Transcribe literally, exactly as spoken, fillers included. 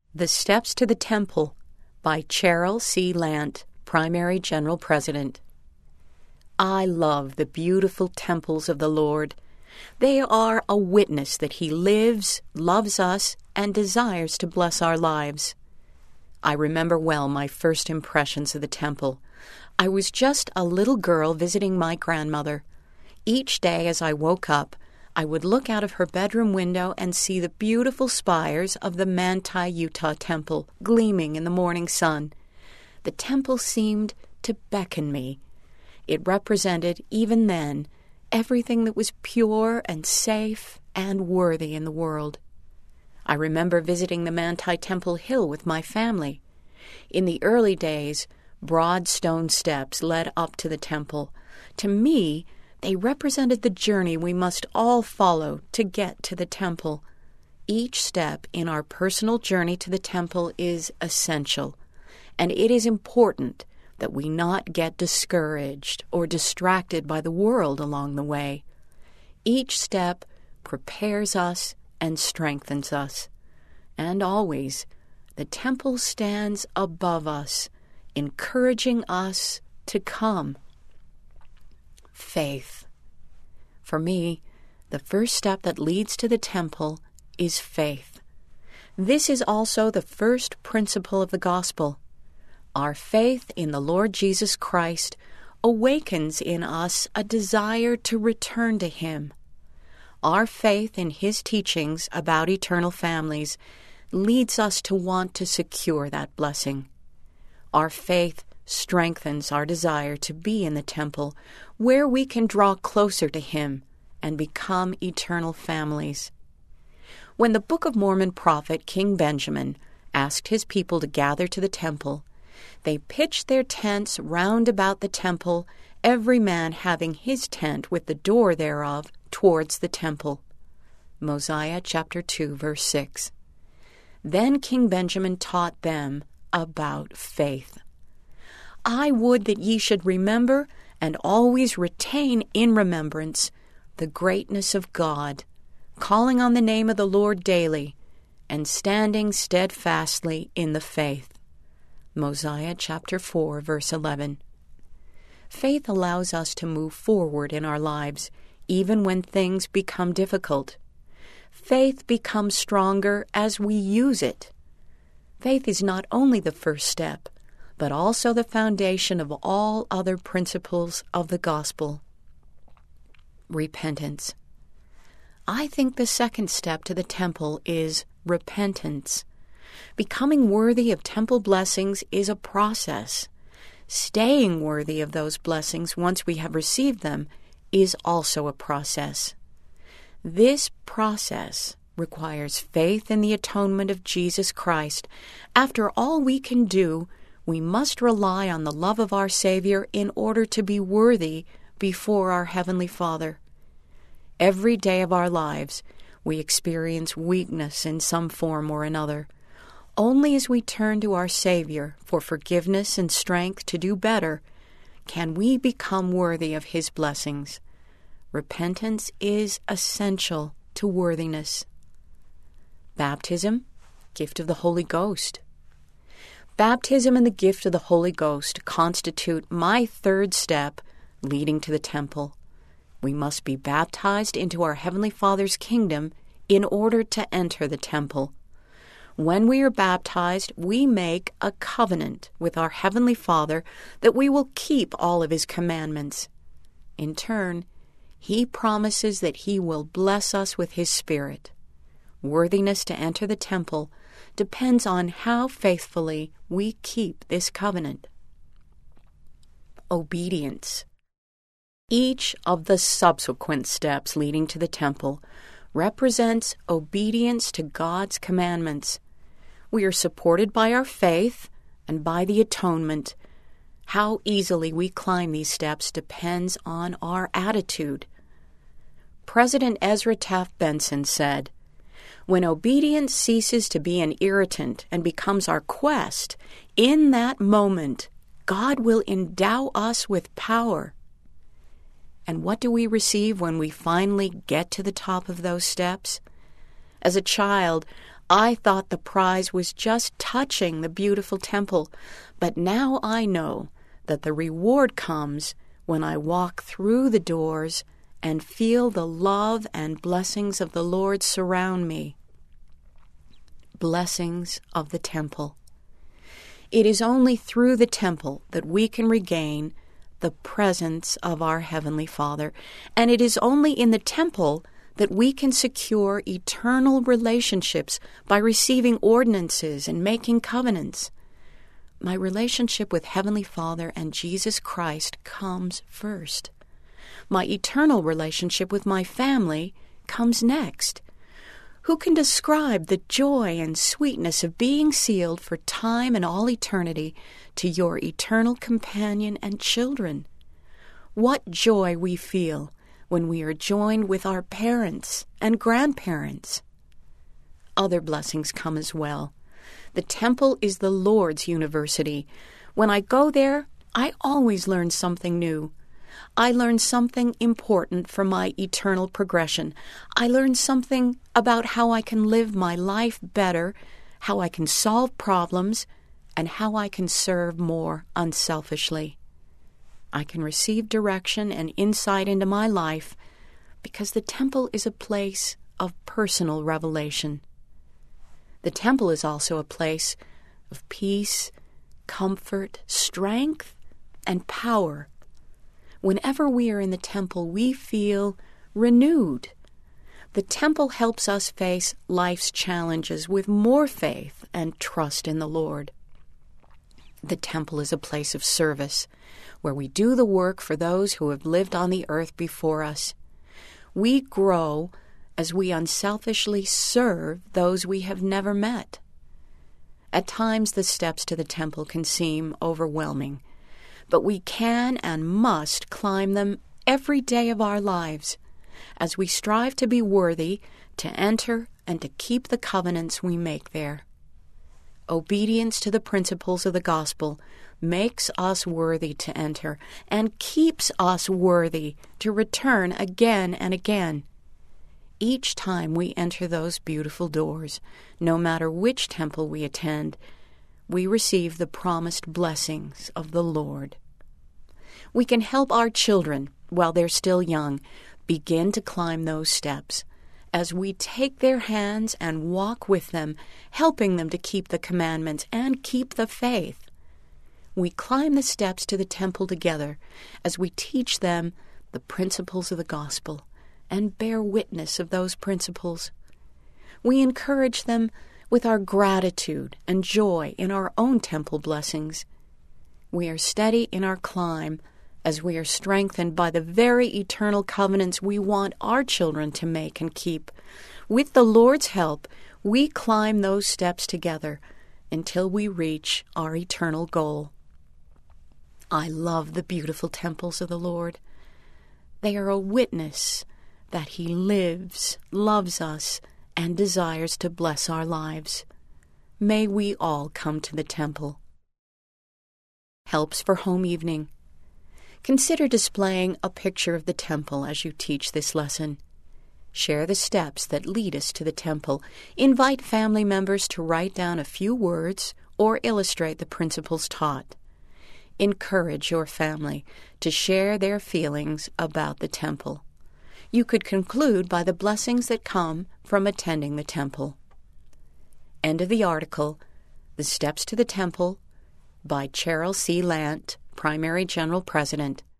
The Steps to the Temple by Cheryl C. Lant, Primary General President. I love the beautiful temples of the Lord. They are a witness that He lives, loves us, and desires to bless our lives. I remember well my first impressions of the temple. I was just a little girl visiting my grandmother. Each day as I woke up, I would look out of her bedroom window and see the beautiful spires of the Manti, Utah temple gleaming in the morning sun. The temple seemed to beckon me. It represented, even then, everything that was pure and safe and worthy in the world. I remember visiting the Manti Temple Hill with my family. In the early days, broad stone steps led up to the temple. To me, they represented the journey we must all follow to get to the temple. Each step in our personal journey to the temple is essential, and it is important that we not get discouraged or distracted by the world along the way. Each step prepares us and strengthens us. And always, the temple stands above us, encouraging us to come. Faith. For me, the first step that leads to the temple is faith. This is also the first principle of the gospel. Our faith in the Lord Jesus Christ awakens in us a desire to return to Him. Our faith in His teachings about eternal families leads us to want to secure that blessing. Our faith strengthens our desire to be in the temple, where we can draw closer to Him and become eternal families. When the Book of Mormon prophet King Benjamin asked his people to gather to the temple, they pitched their tents round about the temple, every man having his tent with the door thereof towards the temple. Mosiah chapter two, verse six. Then King Benjamin taught them about faith. I would that ye should remember and always retain in remembrance the greatness of God, calling on the name of the Lord daily, and standing steadfastly in the faith. Mosiah chapter four, verse eleven. Faith allows us to move forward in our lives, even when things become difficult. Faith becomes stronger as we use it. Faith is not only the first step, but also the foundation of all other principles of the gospel. Repentance. I think the second step to the temple is repentance. Becoming worthy of temple blessings is a process. Staying worthy of those blessings once we have received them is also a process. This process requires faith in the atonement of Jesus Christ. After all we can do, we must rely on the love of our Savior in order to be worthy before our Heavenly Father. Every day of our lives, we experience weakness in some form or another. Only as we turn to our Savior for forgiveness and strength to do better can we become worthy of His blessings. Repentance is essential to worthiness. Baptism, gift of the Holy Ghost. Baptism and the gift of the Holy Ghost constitute my third step leading to the temple. We must be baptized into our Heavenly Father's kingdom in order to enter the temple. When we are baptized, we make a covenant with our Heavenly Father that we will keep all of His commandments. In turn, He promises that He will bless us with His Spirit. Worthiness to enter the temple depends on how faithfully we keep this covenant. Obedience. Each of the subsequent steps leading to the temple represents obedience to God's commandments. We are supported by our faith and by the atonement. How easily we climb these steps depends on our attitude. President Ezra Taft Benson said, "When obedience ceases to be an irritant and becomes our quest, in that moment, God will endow us with power." And what do we receive when we finally get to the top of those steps? As a child, I thought the prize was just touching the beautiful temple, but now I know that the reward comes when I walk through the doors and feel the love and blessings of the Lord surround me. Blessings of the temple. It is only through the temple that we can regain the presence of our Heavenly Father, and it is only in the temple that we can secure eternal relationships by receiving ordinances and making covenants. My relationship with Heavenly Father and Jesus Christ comes first. My eternal relationship with my family comes next. Who can describe the joy and sweetness of being sealed for time and all eternity to your eternal companion and children? What joy we feel when we are joined with our parents and grandparents. Other blessings come as well. The temple is the Lord's university. When I go there, I always learn something new. I learn something important for my eternal progression. I learn something about how I can live my life better, how I can solve problems, and how I can serve more unselfishly. I can receive direction and insight into my life because the temple is a place of personal revelation. The temple is also a place of peace, comfort, strength, and power. Whenever we are in the temple, we feel renewed. The temple helps us face life's challenges with more faith and trust in the Lord. The temple is a place of service, where we do the work for those who have lived on the earth before us. We grow as we unselfishly serve those we have never met. At times the steps to the temple can seem overwhelming, but we can and must climb them every day of our lives as we strive to be worthy to enter and to keep the covenants we make there. Obedience to the principles of the gospel makes us worthy to enter and keeps us worthy to return again and again. Each time we enter those beautiful doors, no matter which temple we attend, we receive the promised blessings of the Lord. We can help our children, while they're still young, begin to climb those steps as we take their hands and walk with them, helping them to keep the commandments and keep the faith. We climb the steps to the temple together as we teach them the principles of the gospel and bear witness of those principles. We encourage them with our gratitude and joy in our own temple blessings. We are steady in our climb as we are strengthened by the very eternal covenants we want our children to make and keep. With the Lord's help, we climb those steps together until we reach our eternal goal. I love the beautiful temples of the Lord. They are a witness that He lives, loves us, and desires to bless our lives. May we all come to the temple. Helps for home evening. Consider displaying a picture of the temple as you teach this lesson. Share the steps that lead us to the temple. Invite family members to write down a few words or illustrate the principles taught. Encourage your family to share their feelings about the temple. You could conclude by the blessings that come from attending the temple. End of the article, The Steps to the Temple, by Cheryl C. Lant, Primary General President,